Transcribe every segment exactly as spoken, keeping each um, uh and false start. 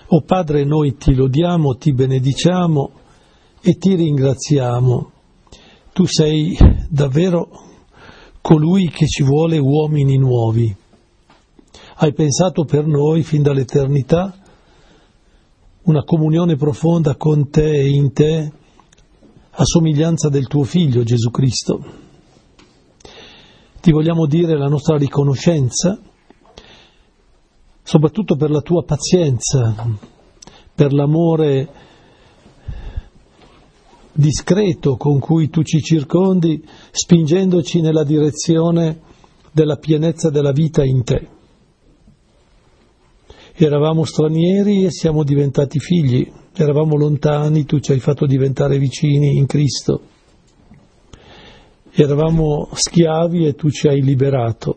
O Padre, noi ti lodiamo, ti benediciamo e ti ringraziamo. Tu sei davvero colui che ci vuole uomini nuovi. Hai pensato per noi fin dall'eternità una comunione profonda con te e in te, a somiglianza del tuo Figlio Gesù Cristo. Ti vogliamo dire la nostra riconoscenza, soprattutto per la tua pazienza, per l'amore discreto con cui tu ci circondi, spingendoci nella direzione della pienezza della vita in te. Eravamo stranieri e siamo diventati figli, eravamo lontani, tu ci hai fatto diventare vicini in Cristo. Eravamo schiavi e tu ci hai liberato.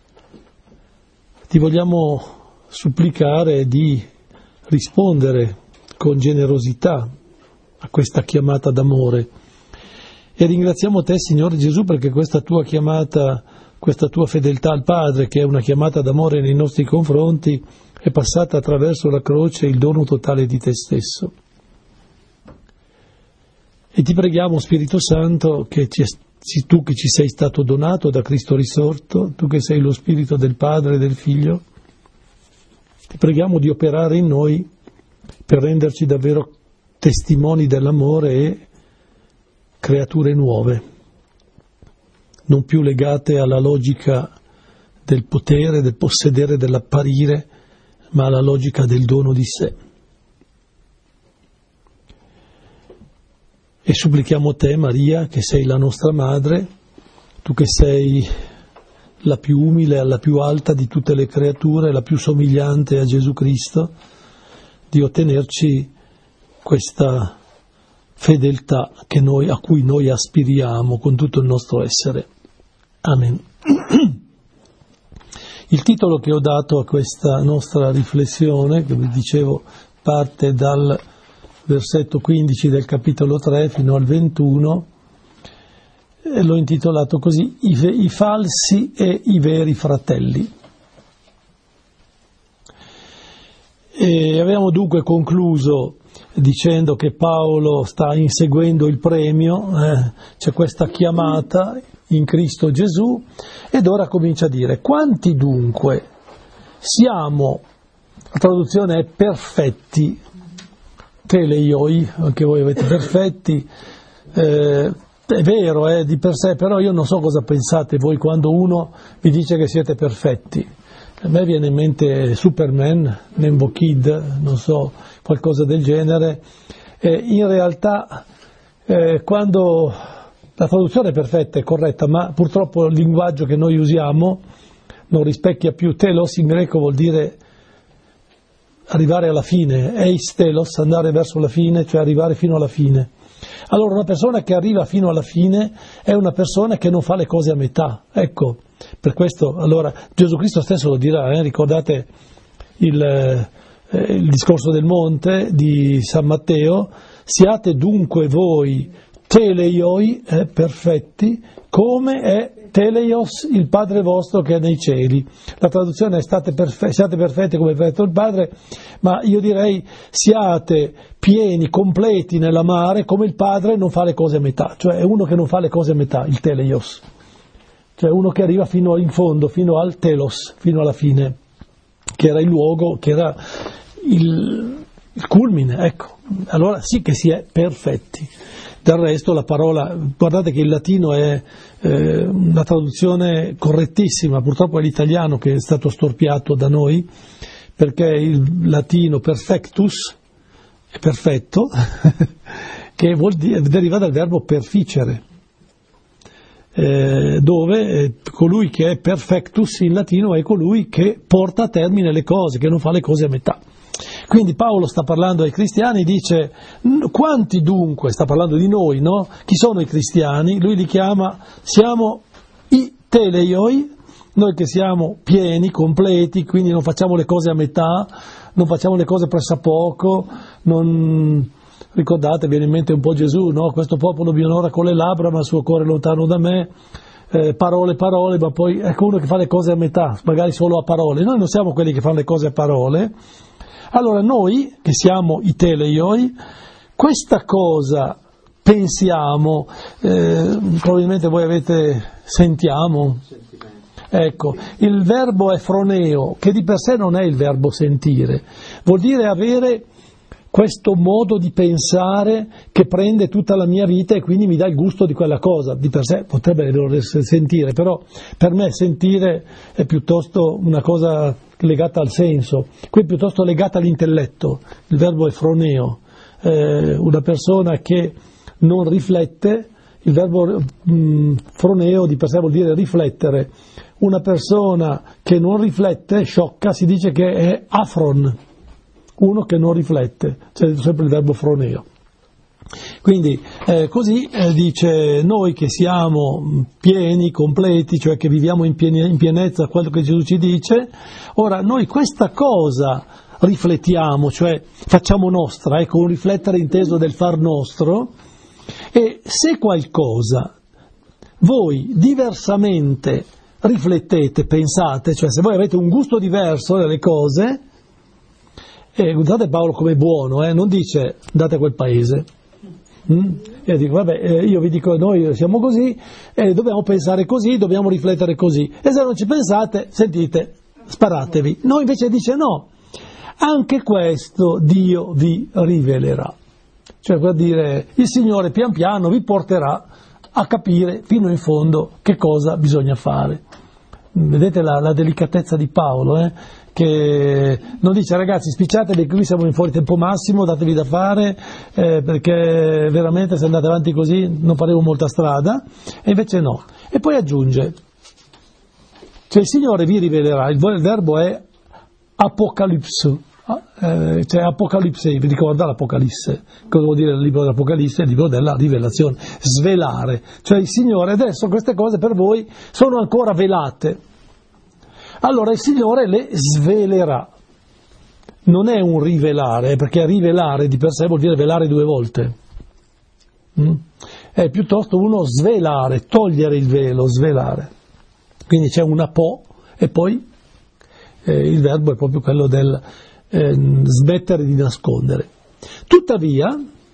Ti vogliamo supplicare di rispondere con generosità a questa chiamata d'amore e ringraziamo te, Signore Gesù, perché questa tua chiamata, questa tua fedeltà al Padre, che è una chiamata d'amore nei nostri confronti, è passata attraverso la croce, il dono totale di te stesso. E ti preghiamo, Spirito Santo, che ci, tu che ci sei stato donato da Cristo risorto, tu che sei lo Spirito del Padre e del Figlio, ti preghiamo di operare in noi per renderci davvero testimoni dell'amore e creature nuove, non più legate alla logica del potere, del possedere, dell'apparire, ma alla logica del dono di sé. E supplichiamo te, Maria, che sei la nostra madre, tu che sei la più umile, la più alta di tutte le creature, la più somigliante a Gesù Cristo, di ottenerci questa fedeltà che noi, a cui noi aspiriamo con tutto il nostro essere. Amen. Il titolo che ho dato a questa nostra riflessione, che vi dicevo parte dal versetto quindici del capitolo tre fino al ventuno, e l'ho intitolato così: I, i falsi e i veri fratelli. E avevamo dunque concluso dicendo che Paolo sta inseguendo il premio, eh, c'è questa chiamata in Cristo Gesù, ed ora comincia a dire: quanti dunque siamo, la traduzione è perfetti, teleioi, anche voi avete perfetti, eh, è vero, è di per sé, però io non so cosa pensate voi quando uno vi dice che siete perfetti. A me viene in mente Superman, Nembo Kid, non so, qualcosa del genere. Eh, in realtà, eh, quando la traduzione è perfetta, è corretta, ma purtroppo il linguaggio che noi usiamo non rispecchia più. Telos in greco vuol dire arrivare alla fine, eis telos, andare verso la fine, cioè arrivare fino alla fine. Allora una persona che arriva fino alla fine è una persona che non fa le cose a metà, ecco, per questo allora Gesù Cristo stesso lo dirà, eh? Ricordate il, eh, il discorso del monte di San Matteo: siate dunque voi teleioi, eh, perfetti, come è teleios il Padre vostro che è nei cieli. La traduzione è state perfe- siate perfetti come è perfetto il Padre, ma io direi siate pieni, completi nell'amare come il Padre non fa le cose a metà, cioè è uno che non fa le cose a metà, il teleios, cioè uno che arriva fino in fondo, fino al telos, fino alla fine, che era il luogo, che era il, il culmine, ecco. Allora sì che si è perfetti. Del resto la parola, guardate che il latino è eh, una traduzione correttissima, purtroppo è l'italiano che è stato storpiato da noi, perché il latino perfectus è perfetto, che vuol dire, deriva dal verbo perficere, eh, dove eh, colui che è perfectus in latino è colui che porta a termine le cose, che non fa le cose a metà. Quindi Paolo sta parlando ai cristiani, dice: quanti dunque, sta parlando di noi, no? Chi sono i cristiani? Lui li chiama, siamo i teleioi, noi che siamo pieni, completi, quindi non facciamo le cose a metà, non facciamo le cose pressappoco, non... Ricordate, viene in mente un po' Gesù, no? Questo popolo mi onora con le labbra, ma il suo cuore è lontano da me, eh, parole, parole, ma poi ecco uno che fa le cose a metà, magari solo a parole. Noi non siamo quelli che fanno le cose a parole, Allora noi, che siamo i teleioi, questa cosa pensiamo, eh, probabilmente voi avete, sentiamo, ecco, il verbo è froneo, che di per sé non è il verbo sentire, vuol dire avere questo modo di pensare che prende tutta la mia vita e quindi mi dà il gusto di quella cosa. Di per sé potrebbe essere sentire, però per me sentire è piuttosto una cosa legata al senso, qui è piuttosto legata all'intelletto. Il verbo è froneo, eh, una persona che non riflette, il verbo mh, froneo di per sé vuol dire riflettere. Una persona che non riflette, sciocca, si dice che è afron, uno che non riflette, c'è sempre il verbo froneo. Quindi eh, così eh, dice, noi che siamo pieni, completi, cioè che viviamo in, pieni, in pienezza quello che Gesù ci dice, ora noi questa cosa riflettiamo, cioè facciamo nostra, ecco, un riflettere inteso del far nostro, e se qualcosa voi diversamente riflettete, pensate, cioè se voi avete un gusto diverso delle cose, e guardate Paolo come buono, eh? Non dice andate a quel paese. Mm? Io dico, vabbè, eh, io vi dico, noi siamo così, e dobbiamo pensare così, dobbiamo riflettere così. E se non ci pensate, sentite, sparatevi. No, invece dice no, anche questo Dio vi rivelerà. Cioè, per dire, il Signore pian piano vi porterà a capire fino in fondo che cosa bisogna fare. Vedete la, la delicatezza di Paolo, eh? Che non dice ragazzi spicciatevi, qui siamo in fuori tempo massimo, datevi da fare, eh, perché veramente se andate avanti così non faremo molta strada, e invece no. E poi aggiunge, cioè il Signore vi rivelerà, il verbo è apocalipsu, eh, cioè apocalipse, vi ricorda l'Apocalisse, cosa vuol dire il libro dell'Apocalisse? Il libro della rivelazione, svelare, cioè il Signore adesso queste cose per voi sono ancora velate. Allora il Signore le svelerà, non è un rivelare, perché rivelare di per sé vuol dire velare due volte, mm? È piuttosto uno svelare, togliere il velo, svelare, quindi c'è una po' e poi eh, il verbo è proprio quello del eh, smettere di nascondere. Tuttavia,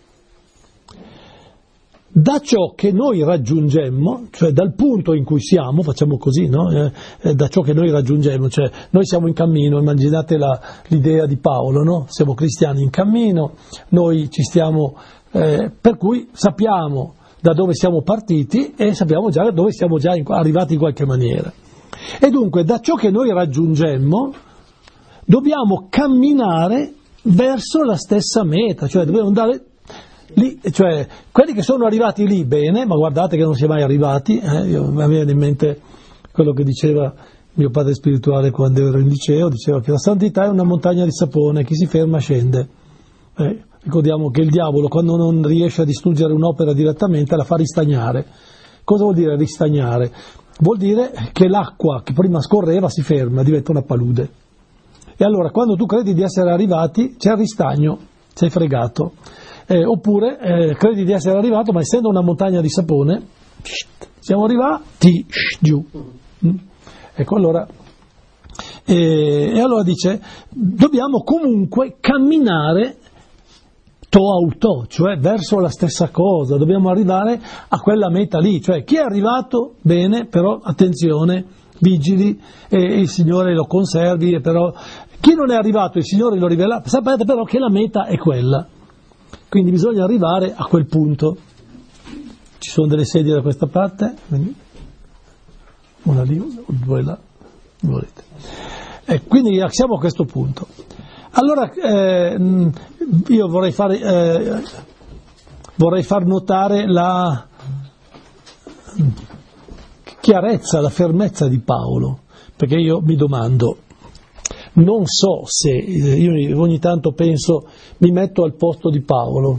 da ciò che noi raggiungemmo, cioè dal punto in cui siamo, facciamo così, no? Eh, eh, da ciò che noi raggiungemmo, cioè noi siamo in cammino, immaginate la, l'idea di Paolo, no? Siamo cristiani in cammino, noi ci stiamo, eh, per cui sappiamo da dove siamo partiti e sappiamo già dove siamo già in, arrivati in qualche maniera. E dunque da ciò che noi raggiungemmo dobbiamo camminare verso la stessa meta, cioè dobbiamo andare lì, cioè quelli che sono arrivati lì bene, ma guardate che non si è mai arrivati, eh, io, mi viene in mente quello che diceva mio padre spirituale quando ero in liceo, diceva che la santità è una montagna di sapone, chi si ferma scende. Eh, ricordiamo che il diavolo quando non riesce a distruggere un'opera direttamente la fa ristagnare. Cosa vuol dire ristagnare? Vuol dire che l'acqua che prima scorreva si ferma, diventa una palude. E allora quando tu credi di essere arrivati c'è il ristagno, sei fregato. Eh, oppure eh, credi di essere arrivato, ma essendo una montagna di sapone, siamo arrivati giù. Mm? Ecco, allora, eh, e allora dice, dobbiamo comunque camminare to auto, cioè verso la stessa cosa, dobbiamo arrivare a quella meta lì, cioè chi è arrivato, bene, però attenzione, vigili, e, e il Signore lo conservi, e però chi non è arrivato il Signore lo rivela, sapete però che la meta è quella. Quindi bisogna arrivare a quel punto. Ci sono delle sedie da questa parte, una lì, due là, volete. E quindi siamo a questo punto. Allora eh, io vorrei fare, eh, vorrei far notare la chiarezza, la fermezza di Paolo, perché io mi domando, non so se, io ogni tanto penso, mi metto al posto di Paolo,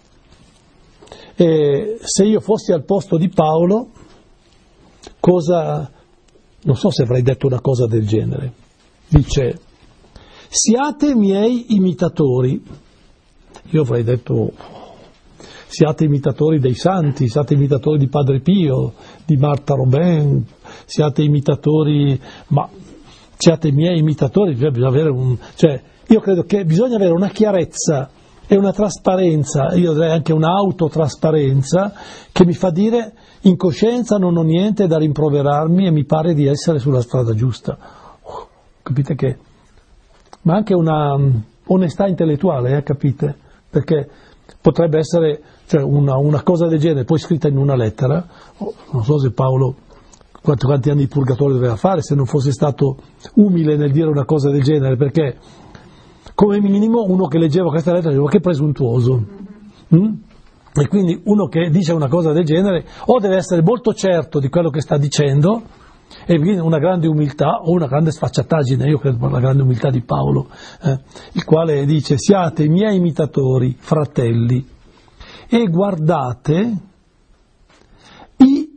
e se io fossi al posto di Paolo, cosa, non so se avrei detto una cosa del genere. Dice, siate miei imitatori. Io avrei detto, siate imitatori dei santi, siate imitatori di Padre Pio, di Marta Robin, siate imitatori, ma siate miei imitatori, cioè bisogna avere un, cioè io credo che bisogna avere una chiarezza e una trasparenza, io direi anche un'autotrasparenza, che mi fa dire in coscienza non ho niente da rimproverarmi e mi pare di essere sulla strada giusta. Oh, capite che? Ma anche una onestà intellettuale, eh, capite? Perché potrebbe essere, cioè, una, una cosa del genere, poi scritta in una lettera, oh, non so se Paolo quanti, quanti anni di purgatorio doveva fare se non fosse stato umile nel dire una cosa del genere, perché come minimo uno che leggeva questa lettera diceva che presuntuoso. Mm? E quindi uno che dice una cosa del genere o deve essere molto certo di quello che sta dicendo, e quindi una grande umiltà o una grande sfacciataggine, io credo per la grande umiltà di Paolo, eh, il quale dice: siate i miei imitatori, fratelli, e guardate i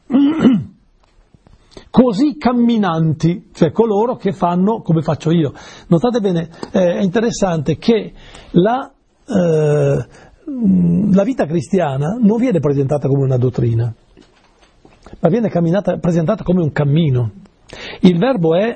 così camminanti, cioè coloro che fanno come faccio io. Notate bene, eh, è interessante che la, eh, la vita cristiana non viene presentata come una dottrina, ma viene camminata, presentata come un cammino. Il verbo è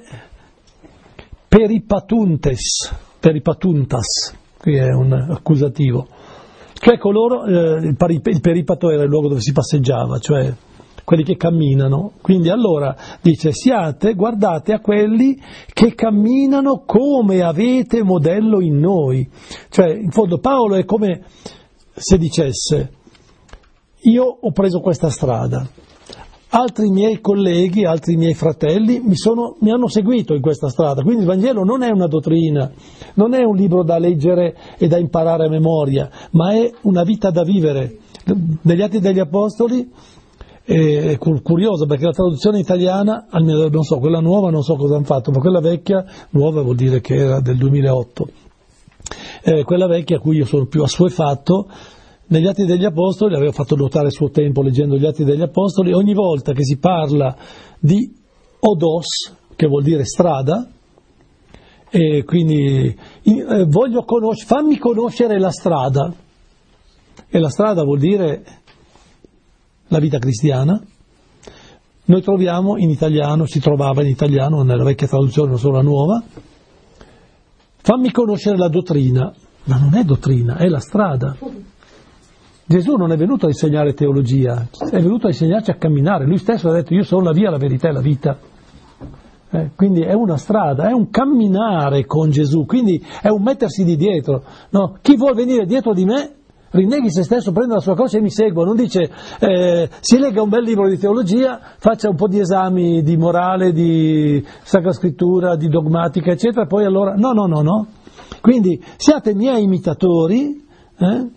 peripatuntes, peripatuntas, qui è un accusativo, cioè coloro, eh, il, parip- il peripato era il luogo dove si passeggiava, cioè quelli che camminano. Quindi allora dice: siate, guardate a quelli che camminano come avete modello in noi. Cioè in fondo Paolo è come se dicesse: io ho preso questa strada, altri miei colleghi, altri miei fratelli mi, sono, mi hanno seguito in questa strada, quindi il Vangelo non è una dottrina, non è un libro da leggere e da imparare a memoria, ma è una vita da vivere. Negli Atti degli Apostoli è curioso perché la traduzione italiana, almeno non so, quella nuova non so cosa hanno fatto, ma quella vecchia, nuova vuol dire che era del duemilaotto, eh, quella vecchia a cui io sono più assuefatto, negli Atti degli Apostoli, l'avevo fatto notare a suo tempo leggendo gli Atti degli Apostoli, ogni volta che si parla di odos, che vuol dire strada, e quindi eh, voglio conosc- fammi conoscere la strada, e la strada vuol dire la vita cristiana. Noi troviamo in italiano, si trovava in italiano nella vecchia traduzione, non solo la nuova, fammi conoscere la dottrina, ma non è dottrina, è la strada. Gesù non è venuto a insegnare teologia, è venuto a insegnarci a camminare. Lui stesso ha detto: io sono la via, la verità e la vita. Eh, quindi è una strada, è un camminare con Gesù, quindi è un mettersi di dietro. No? Chi vuol venire dietro di me, rinneghi se stesso, prenda la sua croce e mi segua. Non dice eh, si legga un bel libro di teologia, faccia un po' di esami di morale, di Sacra Scrittura, di dogmatica, eccetera, poi allora no, no, no, no. Quindi siate miei imitatori, eh?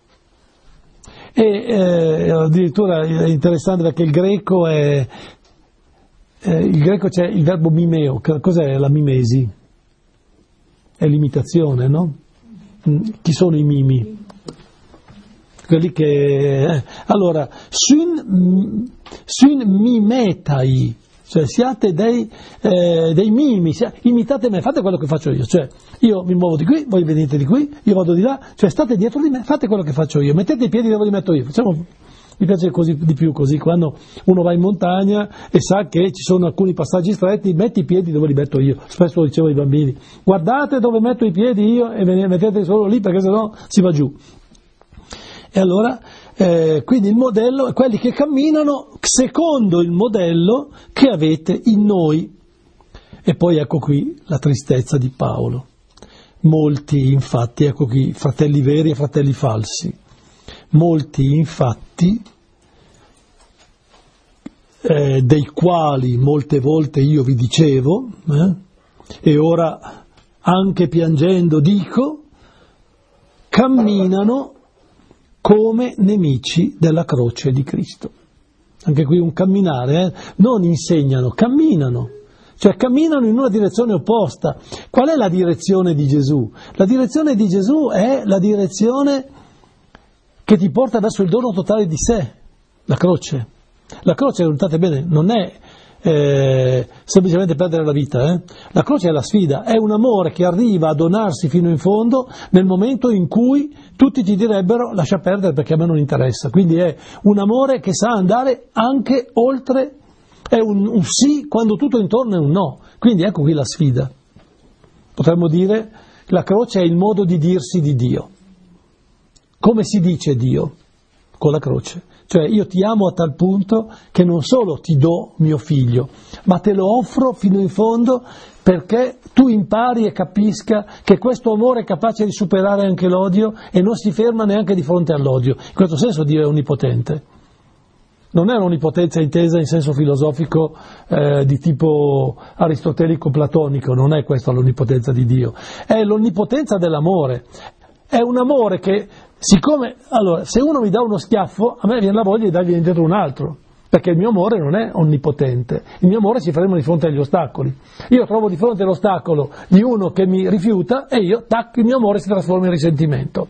E eh, addirittura è interessante perché il greco è eh, il greco c'è il verbo mimeo. Cos'è la mimesi? È l'imitazione, no? Chi sono i mimi? Quelli che eh. allora sun, sun mimetai, cioè siate dei, eh, dei mimi, imitate me, fate quello che faccio io, cioè io mi muovo di qui, voi venite di qui, io vado di là, cioè state dietro di me, fate quello che faccio io, mettete i piedi dove li metto io. Facciamo, mi piace così di più, così quando uno va in montagna e sa che ci sono alcuni passaggi stretti, metti i piedi dove li metto io. Spesso lo dicevo ai bambini: guardate dove metto i piedi io e mettete solo lì, perché sennò si va giù. E allora, eh, quindi il modello è quelli che camminano secondo il modello che avete in noi. E poi ecco qui la tristezza di Paolo. Molti infatti, ecco qui, fratelli veri e fratelli falsi, molti infatti, eh, dei quali molte volte io vi dicevo, eh, e ora anche piangendo dico, camminano come nemici della croce di Cristo. Anche qui un camminare, eh? Non insegnano, camminano, cioè camminano in una direzione opposta. Qual è la direzione di Gesù? La direzione di Gesù è la direzione che ti porta verso il dono totale di sé, la croce. La croce, notate bene, non è eh, semplicemente perdere la vita, eh? La croce è la sfida, è un amore che arriva a donarsi fino in fondo nel momento in cui tutti ti direbbero lascia perdere perché a me non interessa. Quindi è un amore che sa andare anche oltre, è un, un sì quando tutto intorno è un no. Quindi ecco qui la sfida. Potremmo dire La croce è il modo di dirsi di Dio. Come si dice Dio? Con la croce. Cioè io ti amo a tal punto che non solo ti do mio figlio, ma te lo offro fino in fondo perché tu impari e capisca che questo amore è capace di superare anche l'odio e non si ferma neanche di fronte all'odio. In questo senso Dio è onnipotente. Non è un'onnipotenza intesa in senso filosofico eh, di tipo aristotelico-platonico, non è questa l'onnipotenza di Dio, è l'onnipotenza dell'amore. È un amore che, siccome, allora, se uno mi dà uno schiaffo, a me viene la voglia di dargli indietro un altro, perché il mio amore non è onnipotente, il mio amore si ferma di fronte agli ostacoli. Io trovo di fronte all'ostacolo di uno che mi rifiuta e io, tac, il mio amore si trasforma in risentimento.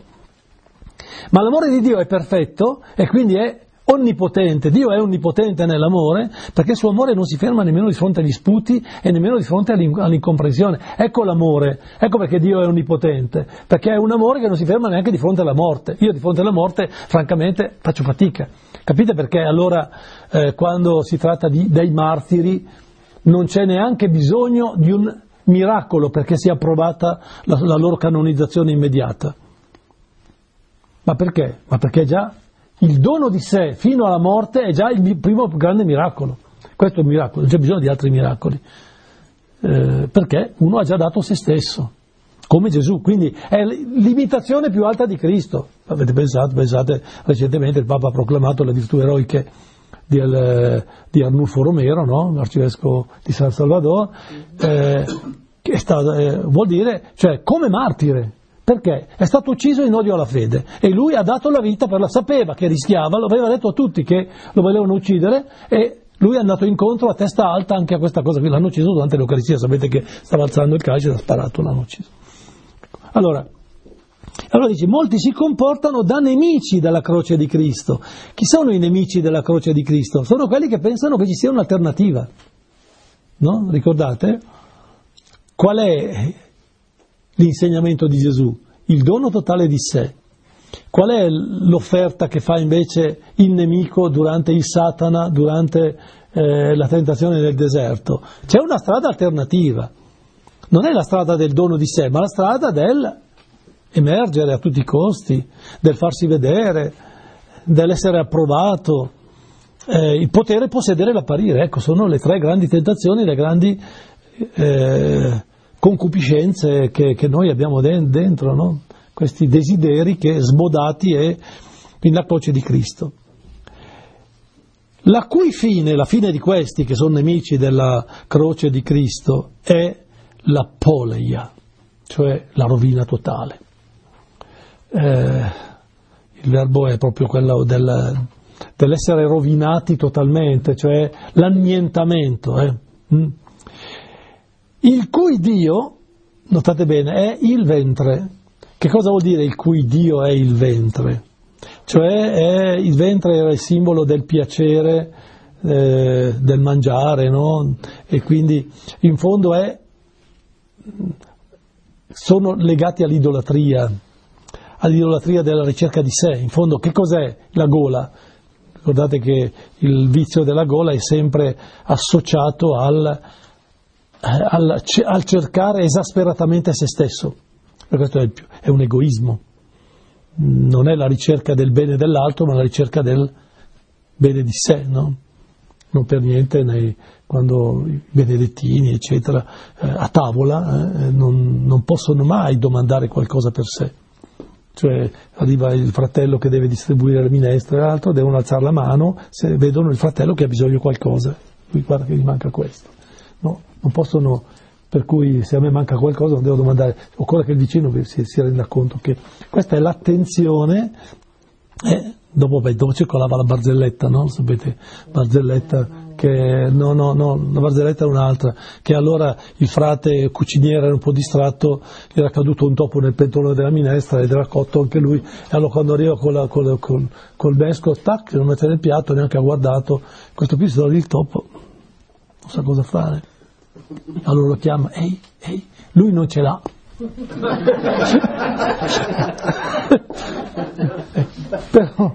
Ma l'amore di Dio è perfetto e quindi è onnipotente. Dio è onnipotente nell'amore perché il suo amore non si ferma nemmeno di fronte agli sputi e nemmeno di fronte all'incomprensione. Ecco l'amore, ecco perché Dio è onnipotente, perché è un amore che non si ferma neanche di fronte alla morte. Io di fronte alla morte francamente faccio fatica. Capite perché allora eh, quando si tratta di, dei martiri non c'è neanche bisogno di un miracolo perché sia approvata la, la loro canonizzazione immediata. Ma perché? Ma perché già il dono di sé fino alla morte è già il primo grande miracolo. Questo è un miracolo, non c'è bisogno di altri miracoli, eh, perché uno ha già dato se stesso, come Gesù, quindi è l'imitazione più alta di Cristo. Avete pensato, pensate, recentemente il Papa ha proclamato le virtù eroiche di, eh, di Arnulfo Romero, no? L'arcivescovo di San Salvador, eh, che è stato, eh, vuol dire, cioè, come martire. Perché? È stato ucciso in odio alla fede e lui ha dato la vita per la sapeva che rischiava, lo aveva detto a tutti che lo volevano uccidere e lui è andato incontro a testa alta anche a questa cosa qui. L'hanno ucciso durante l'Eucaristia, sapete che stava alzando il calcio e l'ha sparato, l'hanno ucciso. Allora, allora dice, molti si comportano da nemici della croce di Cristo. Chi sono i nemici della croce di Cristo? Sono quelli che pensano che ci sia un'alternativa, no? Ricordate? Qual è l'insegnamento di Gesù? Il dono totale di sé. Qual è l'offerta che fa invece il nemico durante il Satana, durante eh, la tentazione nel deserto? C'è una strada alternativa. Non è la strada del dono di sé, ma la strada del emergere a tutti i costi, del farsi vedere, dell'essere approvato, eh, il potere possedere l'apparire. Ecco, sono le tre grandi tentazioni, le grandi eh, concupiscenze che, che noi abbiamo dentro, no? Questi desideri che sbodati è la croce di Cristo. La cui fine, la fine di questi che sono nemici della croce di Cristo, è la poleia, cioè la rovina totale. Eh, il verbo è proprio quello del, dell'essere rovinati totalmente, cioè l'annientamento. Eh. Mm. Il cui Dio, notate bene, è il ventre. Che cosa vuol dire il cui Dio è il ventre? Cioè è, il ventre era il simbolo del piacere, eh, del mangiare, no? E quindi in fondo è, sono legati all'idolatria, all'idolatria della ricerca di sé. In fondo che cos'è la gola? Ricordate che il vizio della gola è sempre associato al, al, al cercare esasperatamente se stesso. Per questo è, il più, è un egoismo. Non è la ricerca del bene dell'altro, ma la ricerca del bene di sé, no? Non per niente nei, quando i benedettini, eccetera, eh, a tavola eh, non, non possono mai domandare qualcosa per sé. Cioè arriva il fratello che deve distribuire le minestre e l'altro, devono alzare la mano se vedono il fratello che ha bisogno di qualcosa. Lui guarda che gli manca questo. No? Non possono... Per cui se a me manca qualcosa non devo domandare, occorre che il vicino si, si renda conto che questa è l'attenzione. Eh, dopo, beh, dopo circolava la barzelletta, no? Sapete, barzelletta che no, no, no, la barzelletta è un'altra, che allora il frate cuciniere era un po' distratto, gli era caduto un topo nel pentolone della minestra ed era cotto anche lui, e allora quando arriva con la, con, con, col mesco, tac, non mette nel piatto, neanche ha guardato, questo qui si trova lì il topo, non sa cosa fare. Allora lo chiama, ehi, ehi, lui non ce l'ha. Però,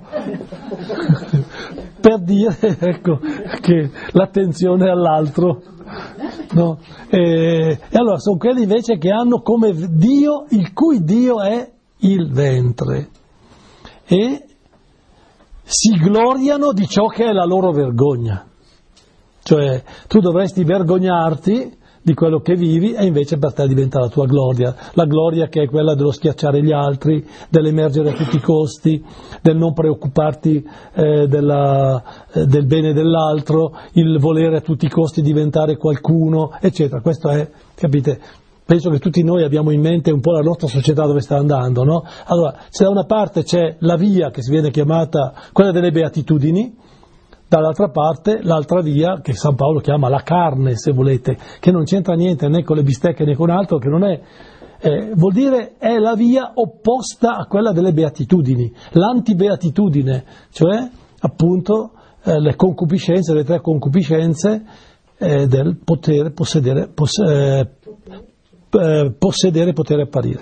per dire, ecco, che l'attenzione all'altro no? E, e allora sono quelli invece che hanno come Dio, il cui Dio è il ventre, e si gloriano di ciò che è la loro vergogna. Cioè, tu dovresti vergognarti di quello che vivi e invece per te diventa la tua gloria, la gloria che è quella dello schiacciare gli altri, dell'emergere a tutti i costi, del non preoccuparti eh, della, eh, del bene dell'altro, il volere a tutti i costi diventare qualcuno, eccetera. Questo è, capite? Penso che tutti noi abbiamo in mente un po' la nostra società dove sta andando, no? Allora, se da una parte c'è la via che si viene chiamata quella delle beatitudini, dall'altra parte l'altra via che San Paolo chiama la carne, se volete, che non c'entra niente né con le bistecche né con altro, che non è, eh, vuol dire è la via opposta a quella delle beatitudini, l'antibeatitudine, cioè appunto eh, le concupiscenze, le tre concupiscenze eh, del potere possedere, poss- eh, eh, possedere potere apparire.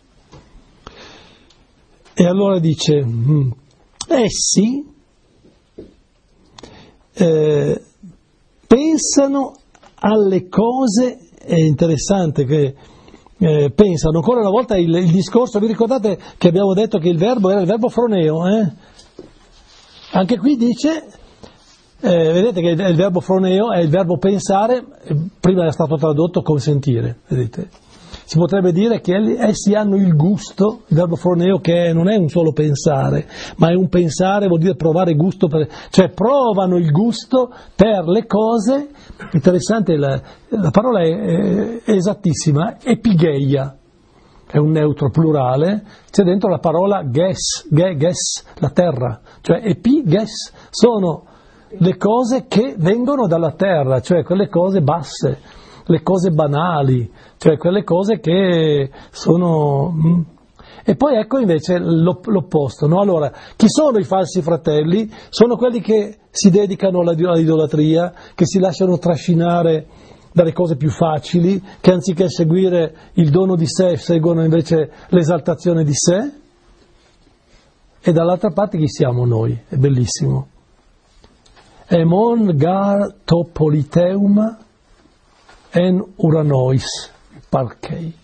E allora dice, mh, essi Eh, pensano alle cose, è interessante che eh, pensano, ancora una volta il, il discorso, vi ricordate che abbiamo detto che il verbo era il verbo froneo, eh? Anche qui dice, eh, vedete che il, il verbo froneo è il verbo pensare, prima era stato tradotto consentire, vedete? Si potrebbe dire che essi hanno il gusto, il verbo froneo, che non è un solo pensare, ma è un pensare, vuol dire provare gusto, per, cioè provano il gusto per le cose. Interessante, la, la parola è, è esattissima, epigheia, è un neutro plurale, c'è dentro la parola ges, ge, ges, la terra, cioè epiges sono le cose che vengono dalla terra, cioè quelle cose basse, le cose banali, cioè quelle cose che sono... E poi ecco invece l'opposto, no? Allora, chi sono i falsi fratelli? Sono quelli che si dedicano all'idolatria, che si lasciano trascinare dalle cose più facili, che anziché seguire il dono di sé seguono invece l'esaltazione di sé. E dall'altra parte chi siamo noi? È bellissimo. Emon gar topoliteum en uranois parchei.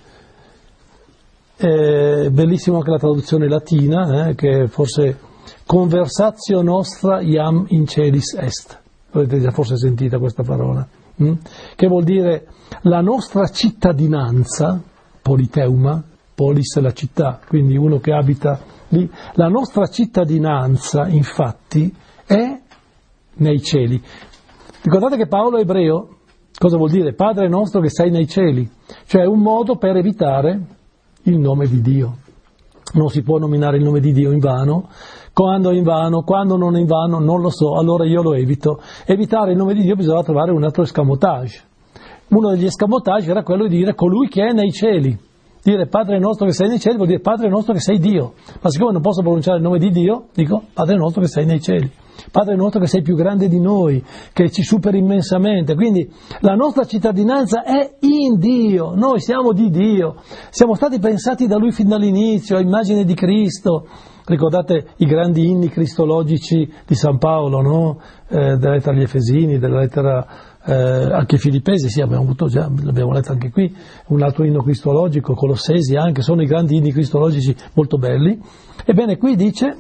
È bellissima anche la traduzione latina, eh, che forse conversatio nostra iam in celis est. Avete già forse sentita questa parola, hm? Che vuol dire la nostra cittadinanza, politeuma, polis è la città, quindi uno che abita lì. La nostra cittadinanza, infatti, è nei cieli. Ricordate che Paolo è ebreo? Cosa vuol dire? Padre nostro che sei nei cieli, cioè un modo per evitare il nome di Dio. Non si può nominare il nome di Dio in vano, quando è in vano, quando non è in vano, non lo so, allora io lo evito. Evitare il nome di Dio bisogna trovare un altro escamotage. Uno degli escamotage era quello di dire colui che è nei cieli. Dire Padre nostro che sei nei cieli vuol dire Padre nostro che sei Dio. Ma siccome non posso pronunciare il nome di Dio, dico Padre nostro che sei nei cieli. Padre nostro che sei più grande di noi, che ci superi immensamente. Quindi la nostra cittadinanza è in Dio, noi siamo di Dio, siamo stati pensati da Lui fin dall'inizio, a immagine di Cristo. Ricordate i grandi inni cristologici di San Paolo, no? Eh, della lettera agli Efesini, della lettera eh, anche ai Filippesi, sì, abbiamo avuto già, l'abbiamo letto anche qui, un altro inno cristologico, Colossesi anche, sono i grandi inni cristologici molto belli. Ebbene, qui dice...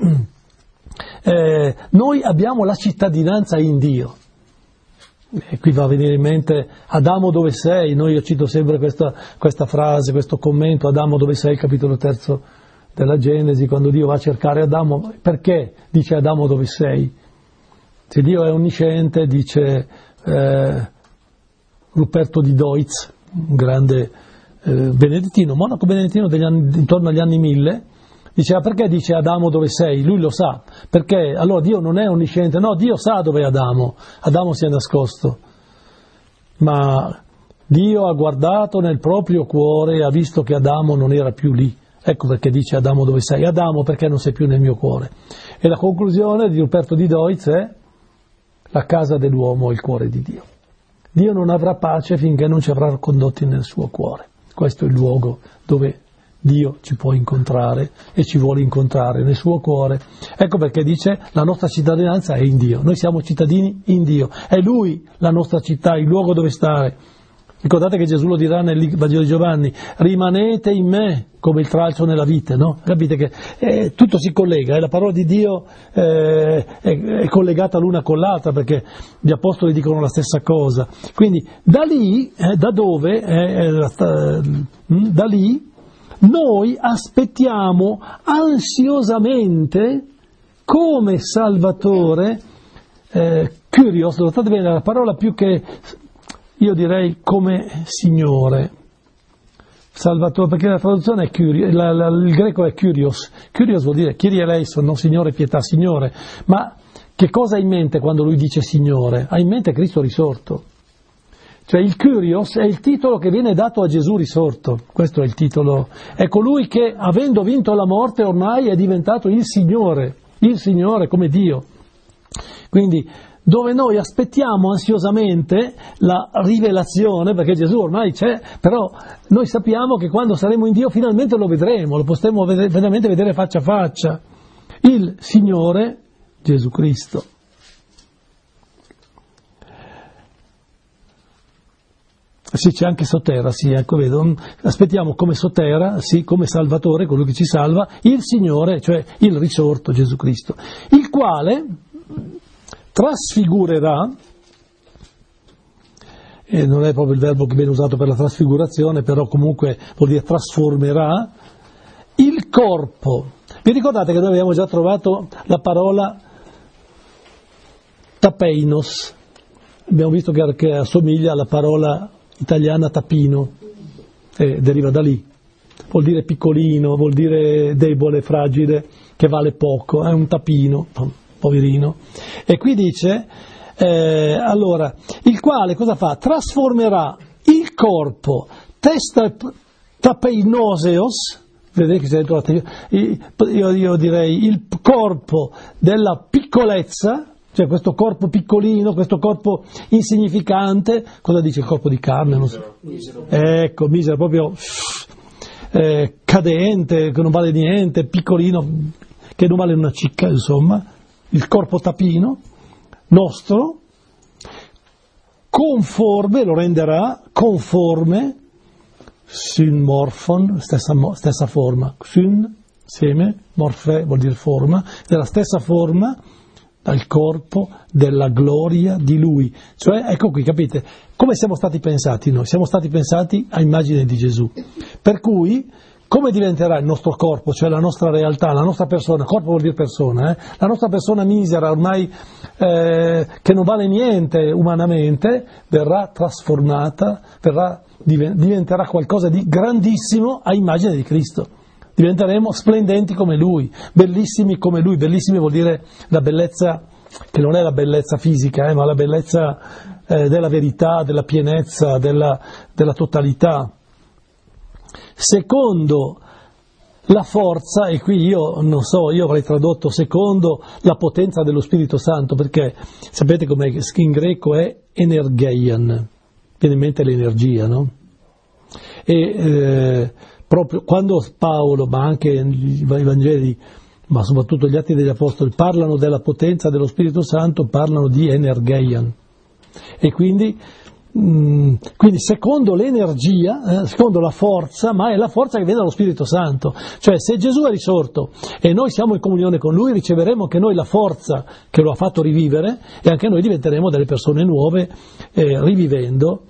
Eh, noi abbiamo la cittadinanza in Dio. E qui va a venire in mente Adamo dove sei, noi io cito sempre questa, questa frase, questo commento, Adamo dove sei, capitolo terzo della Genesi, quando Dio va a cercare Adamo, perché dice Adamo dove sei? Se Dio è onnisciente, dice eh, Ruperto di Deutz, un grande eh, benedettino, monaco benedettino degli anni, intorno agli anni mille, diceva perché dice Adamo dove sei? Lui lo sa, perché allora Dio non è onnisciente, no, Dio sa dove è Adamo, Adamo si è nascosto, ma Dio ha guardato nel proprio cuore e ha visto che Adamo non era più lì, ecco perché dice Adamo dove sei? Adamo perché non sei più nel mio cuore? E la conclusione di Ruperto di Deutz è la casa dell'uomo è il cuore di Dio. Dio non avrà pace finché non ci avrà condotti nel suo cuore, questo è il luogo dove Dio ci può incontrare e ci vuole incontrare nel suo cuore. Ecco perché dice la nostra cittadinanza è in Dio, noi siamo cittadini in Dio, è Lui la nostra città, il luogo dove stare. Ricordate che Gesù lo dirà nel Vangelo di Giovanni, rimanete in me come il tralcio nella vite, no? Capite che eh, tutto si collega, eh? La parola di Dio eh, è, è collegata l'una con l'altra, perché gli apostoli dicono la stessa cosa. Quindi da lì, eh, da dove, eh, eh, da lì noi aspettiamo ansiosamente come Salvatore, eh, curios, notate bene la parola più che, io direi come Signore, Salvatore, perché la traduzione è curios, la, la, il greco è curios, curios vuol dire Kyrie eleison, non Signore, pietà, Signore, ma che cosa ha in mente quando lui dice Signore? Ha in mente Cristo risorto. Cioè il Kyrios è il titolo che viene dato a Gesù risorto, questo è il titolo, è colui che avendo vinto la morte ormai è diventato il Signore, il Signore come Dio. Quindi dove noi aspettiamo ansiosamente la rivelazione, perché Gesù ormai c'è, però noi sappiamo che quando saremo in Dio finalmente lo vedremo, lo potremo veramente vedere faccia a faccia, il Signore Gesù Cristo. Sì, c'è anche Sotera, sì, ecco, vedo. Aspettiamo come Sotera, sì, come Salvatore, colui che ci salva, il Signore, cioè il risorto Gesù Cristo, il quale trasfigurerà, e non è proprio il verbo che viene usato per la trasfigurazione, però comunque vuol dire trasformerà, il corpo. Vi ricordate che noi abbiamo già trovato la parola tapeinos, abbiamo visto che, che assomiglia alla parola italiana tapino, eh, deriva da lì, vuol dire piccolino, vuol dire debole, fragile, che vale poco, è un tapino, poverino. E qui dice, eh, allora, il quale cosa fa? Trasformerà il corpo, testa tapeinoseos, vedete che c'è dentro la, io, io direi il corpo della piccolezza, cioè questo corpo piccolino, questo corpo insignificante, cosa dice il corpo di carne? Non so. Misero. Ecco, misero, proprio eh, cadente, che non vale niente, piccolino, che non vale una cicca, insomma, il corpo tapino, nostro, conforme, lo renderà conforme, syn morphon, stessa, stessa forma, syn, seme, morphe vuol dire forma, della stessa forma, dal corpo della gloria di Lui. Cioè, ecco qui, capite, come siamo stati pensati noi? Siamo stati pensati a immagine di Gesù. Per cui, come diventerà il nostro corpo, cioè la nostra realtà, la nostra persona, corpo vuol dire persona, eh? La nostra persona misera, ormai eh, che non vale niente umanamente, verrà trasformata, verrà, diventerà qualcosa di grandissimo a immagine di Cristo. Diventeremo splendenti come Lui, bellissimi come Lui. Bellissimi vuol dire la bellezza, che non è la bellezza fisica, eh, ma la bellezza eh, della verità, della pienezza, della, della totalità. Secondo la forza, e qui io non so, io avrei tradotto secondo la potenza dello Spirito Santo, perché sapete com'è, in greco è energeian, viene in mente l'energia, no? E eh, proprio quando Paolo, ma anche i Vangeli, ma soprattutto gli Atti degli Apostoli, parlano della potenza dello Spirito Santo, parlano di energeian. E quindi, mh, quindi secondo l'energia, eh, secondo la forza, ma è la forza che viene dallo Spirito Santo. Cioè, se Gesù è risorto e noi siamo in comunione con Lui, riceveremo anche noi la forza che lo ha fatto rivivere, e anche noi diventeremo delle persone nuove, eh, rivivendo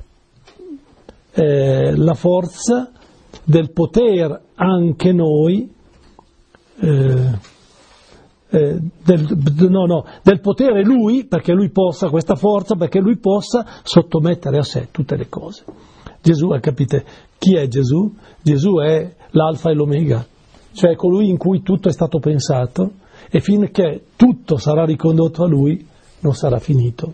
eh, la forza del poter anche noi, eh, eh, del, no, no, del potere Lui, perché Lui possa, questa forza, perché Lui possa sottomettere a sé tutte le cose. Gesù, capite, chi è Gesù? Gesù è l'alfa e l'omega, cioè colui in cui tutto è stato pensato, e finché tutto sarà ricondotto a Lui non sarà finito.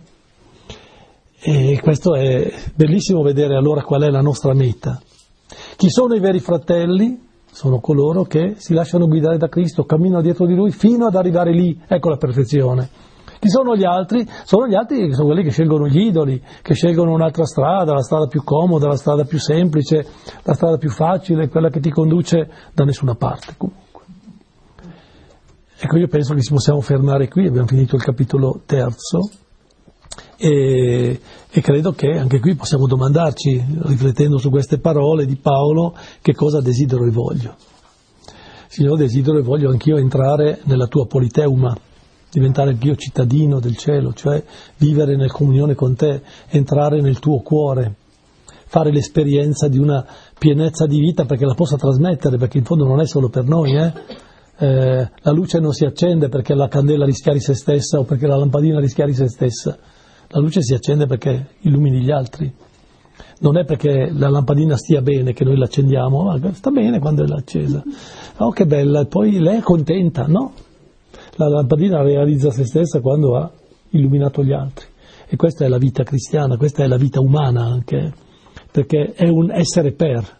E questo è bellissimo vedere allora qual è la nostra meta. Chi sono i veri fratelli? Sono coloro che si lasciano guidare da Cristo, camminano dietro di Lui fino ad arrivare lì, ecco la perfezione. Chi sono gli altri? Sono gli altri che sono quelli che scelgono gli idoli, che scelgono un'altra strada, la strada più comoda, la strada più semplice, la strada più facile, quella che ti conduce da nessuna parte comunque. Ecco, io penso che ci possiamo fermare qui, abbiamo finito il capitolo terzo. E, e credo che anche qui possiamo domandarci, riflettendo su queste parole di Paolo, che cosa desidero e voglio. Signore, desidero e voglio anch'io entrare nella tua politeuma, diventare anch'io cittadino del cielo, cioè vivere nel comunione con te, entrare nel tuo cuore, fare l'esperienza di una pienezza di vita perché la possa trasmettere, perché in fondo non è solo per noi, eh? Eh, la luce non si accende perché la candela rischiari se stessa o perché la lampadina rischiari se stessa, la luce si accende perché illumini gli altri, non è perché la lampadina stia bene che noi l'accendiamo, ma sta bene quando è accesa, oh che bella, e poi lei è contenta, no? La lampadina realizza se stessa quando ha illuminato gli altri, e questa è la vita cristiana, questa è la vita umana anche, perché è un essere per,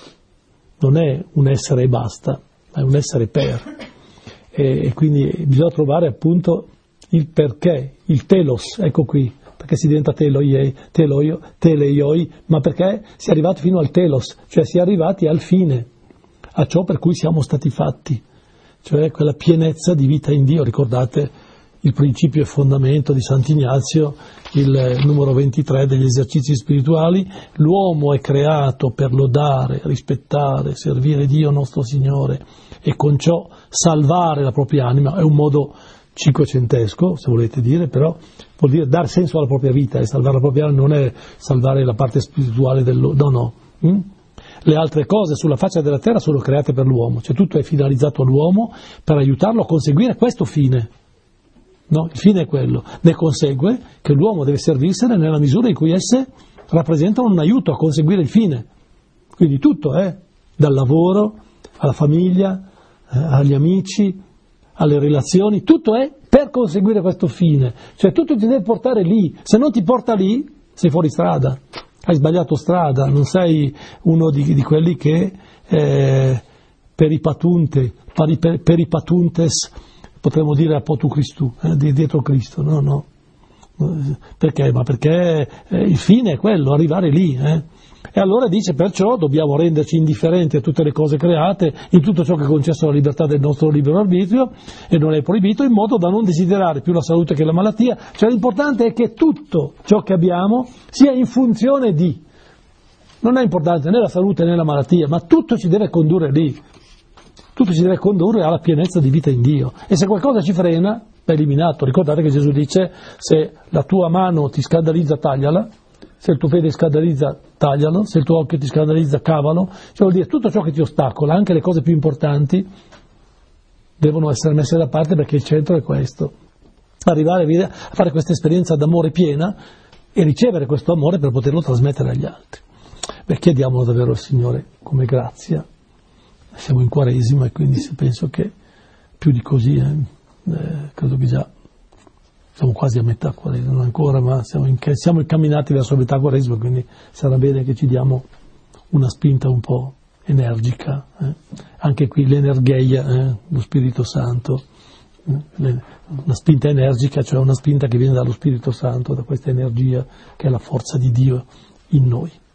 non è un essere e basta, è un essere per, e, e quindi bisogna trovare appunto il perché, il telos, ecco qui, perché si diventa teloiei, teloio, teleioi, ma perché si è arrivati fino al telos, cioè si è arrivati al fine, a ciò per cui siamo stati fatti, cioè quella pienezza di vita in Dio. Ricordate il principio e fondamento di Sant'Ignazio, il numero ventitré degli esercizi spirituali: l'uomo è creato per lodare, rispettare, servire Dio nostro Signore e con ciò salvare la propria anima. È un modo cinquecentesco, se volete dire, però vuol dire dare senso alla propria vita, e salvare la propria anima non è salvare la parte spirituale del... no, no. Mm? Le altre cose sulla faccia della terra sono create per l'uomo, cioè tutto è finalizzato all'uomo per aiutarlo a conseguire questo fine. No, il fine è quello. Ne consegue che l'uomo deve servirsene nella misura in cui esse rappresentano un aiuto a conseguire il fine. Quindi tutto è, eh? Dal lavoro alla famiglia, eh, agli amici, alle relazioni, tutto è per conseguire questo fine. Cioè tutto ti deve portare lì. Se non ti porta lì, sei fuori strada. Hai sbagliato strada, non sei uno di, di quelli che eh, peripatunte, per, peripatuntes, potremmo dire apotu Christu, eh, dietro Cristo, no, no. Perché? Ma perché eh, il fine è quello, arrivare lì. Eh. E allora dice, perciò dobbiamo renderci indifferenti a tutte le cose create, in tutto ciò che è concesso alla libertà del nostro libero arbitrio, e non è proibito, in modo da non desiderare più la salute che la malattia. Cioè l'importante è che tutto ciò che abbiamo sia in funzione di. Non è importante né la salute né la malattia, ma tutto ci deve condurre lì. Tutto ci deve condurre alla pienezza di vita in Dio. E se qualcosa ci frena, è eliminato. Ricordate che Gesù dice, se la tua mano ti scandalizza, tagliala. Se il tuo piede scandalizza, taglialo, se il tuo occhio ti scandalizza, cavalo. Cioè vuol dire tutto ciò che ti ostacola, anche le cose più importanti, devono essere messe da parte, perché il centro è questo. Arrivare a fare questa esperienza d'amore piena e ricevere questo amore per poterlo trasmettere agli altri. Beh, chiediamolo davvero al Signore come grazia. Siamo in Quaresima e quindi penso che più di così, eh, eh, credo che già siamo quasi a metà Quaresima, non ancora, ma siamo, in, siamo incamminati verso metà Quaresima, quindi sarà bene che ci diamo una spinta un po' energica. Eh. Anche qui l'energeia, eh, lo Spirito Santo, eh, le, una spinta energica, cioè una spinta che viene dallo Spirito Santo, da questa energia che è la forza di Dio in noi.